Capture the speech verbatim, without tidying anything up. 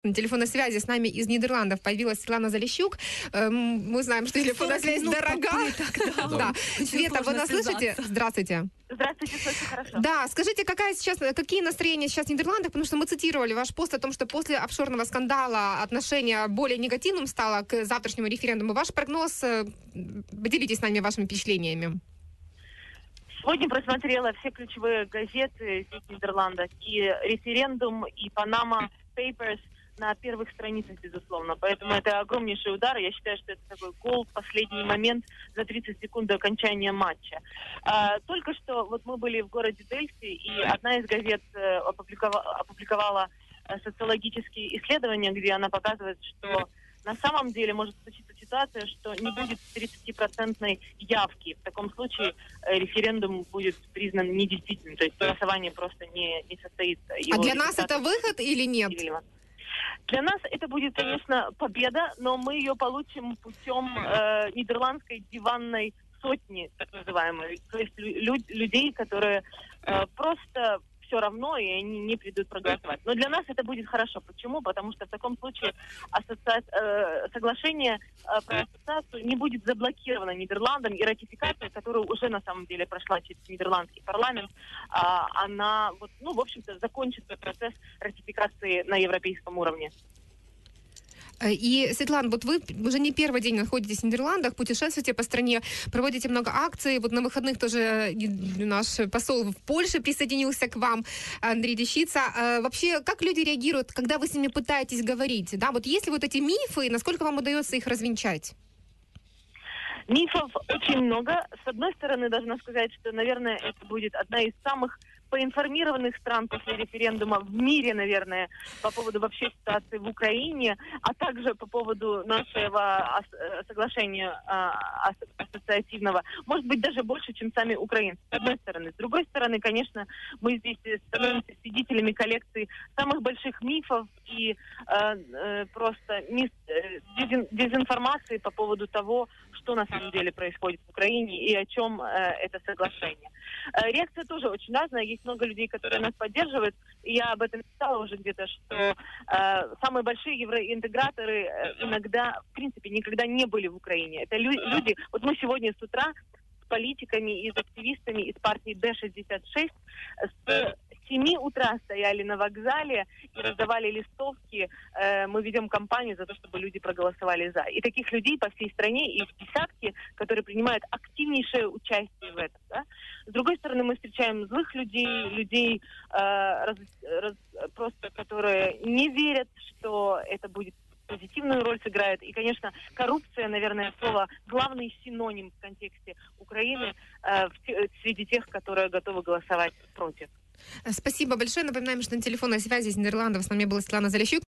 На телефонной связи с нами из Нидерландов появилась Светлана Залещук. Мы знаем, что телефонная связь дорога. Да. Света, вы нас слышите? Здравствуйте. Здравствуйте, слышу хорошо. Да, скажите, какая сейчас, какие настроения сейчас в Нидерландах? Потому что мы цитировали ваш пост о том, что после офшорного скандала отношение более негативным стало к завтрашнему референдуму. Ваш прогноз, поделитесь с нами вашими впечатлениями. Сегодня просмотрела все ключевые газеты здесь в Нидерландах. И референдум, и Panama Papers на первых страницах, безусловно. Поэтому это огромнейший удар. Я считаю, что это такой гол в последний момент за тридцать секунд до окончания матча. А, только что вот мы были в городе Дельфи, и одна из газет э, опубликовала, опубликовала э, социологические исследования, где она показывает, что на самом деле может случиться ситуация, что не будет тридцатипроцентной явки. В таком случае э, референдум будет признан недействительным, то есть голосование просто не, не состоится. А для нас это выход или нет? Для нас это будет, конечно, победа, но мы ее получим путем э, нидерландской диванной сотни, так называемой. То есть лю- людей, которые э, просто все равно, и они не придут проголосовать. Но для нас это будет хорошо. Почему? Потому что в таком случае ассоци... э, соглашение э, про ассоциацию не будет заблокировано Нидерландом, и ратификация, которая уже на самом деле прошла через нидерландский парламент, э, она, вот, ну, в общем-то, закончится процесс ратификации на европейском уровне. И, Светлана, вот вы уже не первый день находитесь в Нидерландах, путешествуете по стране, проводите много акций. Вот на выходных тоже наш посол в Польше присоединился к вам, Андрей Дещица. Вообще, как люди реагируют, когда вы с ними пытаетесь говорить? Да, вот есть ли вот эти мифы, насколько вам удается их развенчать? Мифов очень много. С одной стороны, должна сказать, что, наверное, это будет одна из самых поинформированных стран после референдума в мире, наверное, по поводу вообще ситуации в Украине, а также по поводу нашего соглашения ассоциативного. Может быть, даже больше, чем сами украинцы, с одной стороны. С другой стороны, конечно, мы здесь становимся свидетелями коллекции самых больших мифов и э, просто мис, дезин, дезинформации по поводу того, что на самом деле происходит в Украине и о чем э, это соглашение. Э, реакция тоже очень разная. Есть много людей, которые нас поддерживают. И я об этом писала уже где-то, что э, самые большие евроинтеграторы э, иногда, в принципе, никогда не были в Украине. Это лю- люди... Вот мы сегодня с утра с политиками и с активистами из партии Д шестьдесят шесть с семи утра стояли на вокзале и раздавали листовки. Э, мы ведем кампанию за то, чтобы люди проголосовали за. И таких людей по всей стране, их десятки, которые принимают активнейшее участие в этом. Да? С другой стороны, мы встречаем злых людей, людей, э, раз, раз, просто которые не верят, что это будет позитивную роль сыграет. И, конечно, коррупция, наверное, слово главный синоним в контексте Украины э, в те, среди тех, которые готовы голосовать против. Спасибо большое. Напоминаем, что на телефонной связи из Нидерландов с нами была Светлана Залещук.